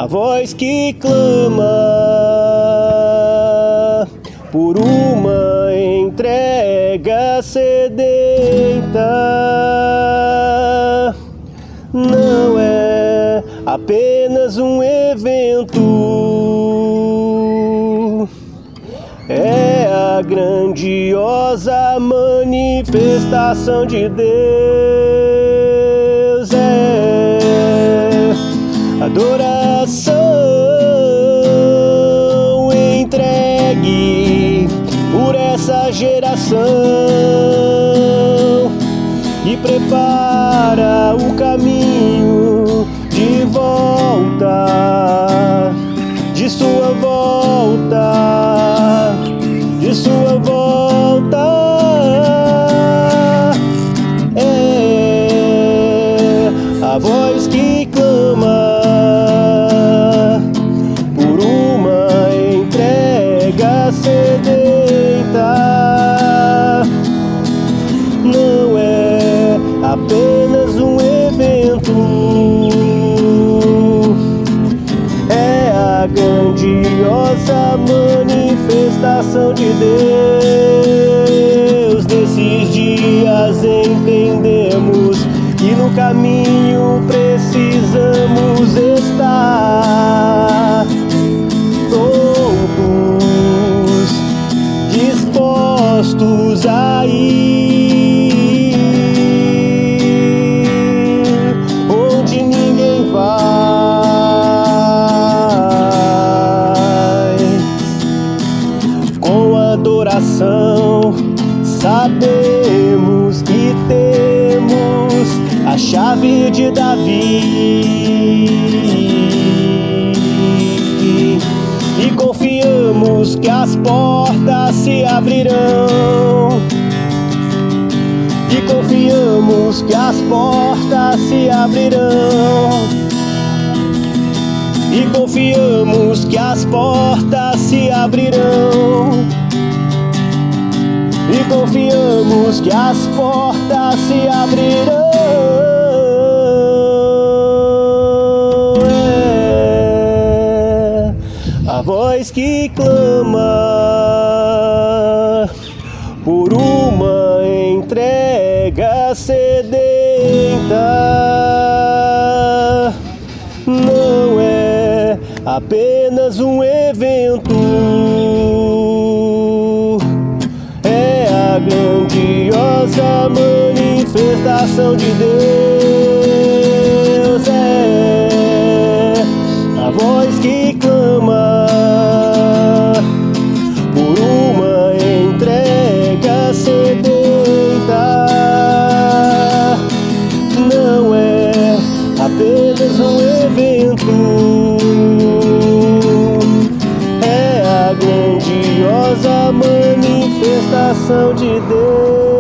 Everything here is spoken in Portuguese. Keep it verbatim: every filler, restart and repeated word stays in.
a voz que clama por uma entrega sedenta. Não é apenas um evento, é a grandiosa manifestação de Deus, é adoração entregue por essa geração e prepara o caminho de volta, de sua volta, de sua volta. É a voz que clama por uma entrega sedenta. Não é apenas um evento, é a grandiosa manifestação de Deus. Nesses dias entendemos que no caminho precisamos estar prontos, dispostos a ir onde ninguém vai. Com adoração sabemos que temos a chave de Davi e confiamos que as portas se abrirão, e confiamos que as portas se abrirão, e confiamos que as portas se abrirão, e confiamos que as portas se abrirão. É a voz que clama por uma entrega sedenta. Não é apenas um evento, é a grandiosa manifestação de Deus, é a voz que clama por uma entrega sedenta. Não é apenas um evento, é a grandiosa manifestação de Deus.